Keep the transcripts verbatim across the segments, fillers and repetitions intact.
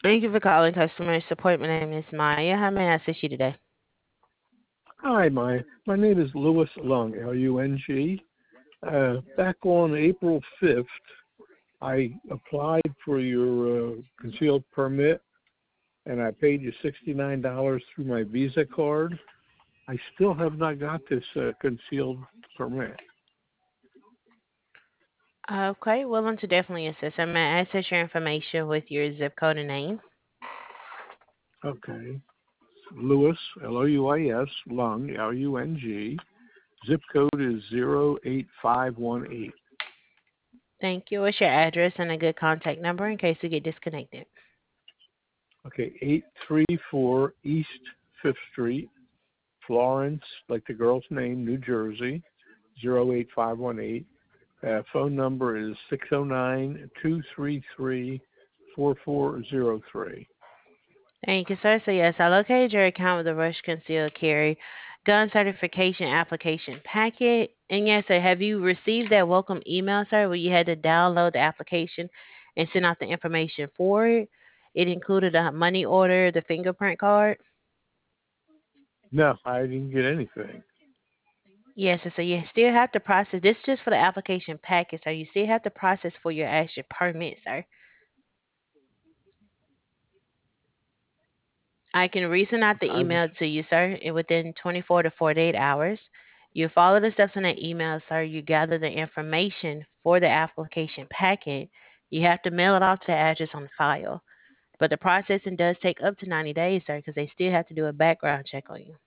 Thank you for calling customer support. My name is Maya. How may I assist you today? Hi, my my name is Louis Lung, L U N G. Uh, back on April fifth, I applied for your uh, concealed permit, and I paid you sixty-nine dollars through my Visa card. I still have not got this uh, concealed permit. Okay, willing to definitely assist. I may I access your information with your zip code and name. Okay. Louis, L O U I S, Lung, L U N G. Zip code is zero eight five one eight. Thank you. What's your address and a good contact number in case we get disconnected? Okay, eight three four East Fifth Street, Florence, like the girl's name, New Jersey, zero eight five one eight. Uh, phone number is six oh nine, two three three, four four zero three. Thank you, sir. So yes, I located your account with the Rush Concealed Carry Gun Certification Application Packet. And yes, sir, have you received that welcome email, sir, where you had to download the application and send out the information for it? It included a money order, the fingerprint card. No, I didn't get anything. Yes, sir. So you still have to process this just for the application packet, sir. You still have to process for your actual permit, sir. I can resend out the I was, email to you, sir, and within twenty-four to forty-eight hours. You follow the steps in that email, sir. You gather the information for the application packet. You have to mail it off to the address on file. But the processing does take up to ninety days, sir, because they still have to do a background check on you.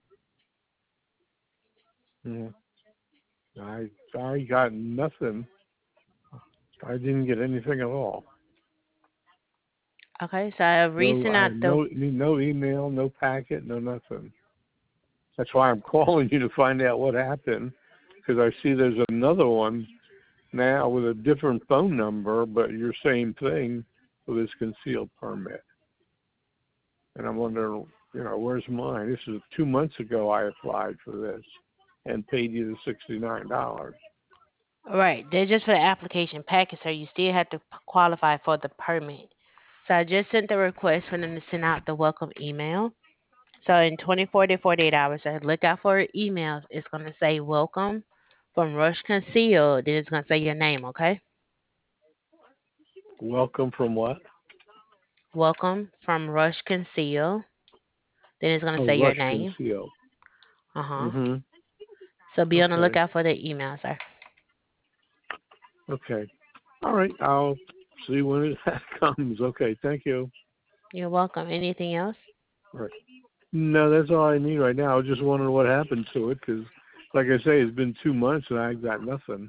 yeah, I, I got nothing. I didn't get anything at all. Okay, so I No, resend I out the. no no email, no packet, no nothing. That's why I'm calling you to find out what happened, because I see there's another one now with a different phone number, but your same thing with this concealed permit. And I'm wondering, you know, where's mine? This is two months ago I applied for this and paid you the sixty-nine dollars. Right, they're just for the application packet, sir. You still have to p- qualify for the permit. So I just sent the request for them to send out the welcome email. So in twenty-four to forty-eight hours, I look out for emails. It's going to say welcome from Rush Concealed. Then it's going to say your name, okay? Welcome from what? Welcome from Rush Concealed. Then it's going to Oh, say your Rush name. Concealed. Uh huh. Mm-hmm. So be on the Okay. lookout for the email, sir. Okay. All right. I'll see when it, that comes. Okay. Thank you. You're welcome. Anything else? All right. No, that's all I need right now. I was just wondering what happened to it because, like I say, it's been two months and I got nothing.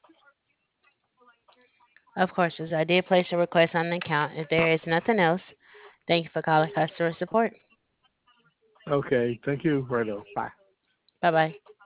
Of course, as I did place a request on the account. If there is nothing else, thank you for calling customer support. Okay. Thank you. Righto. Bye. Bye bye.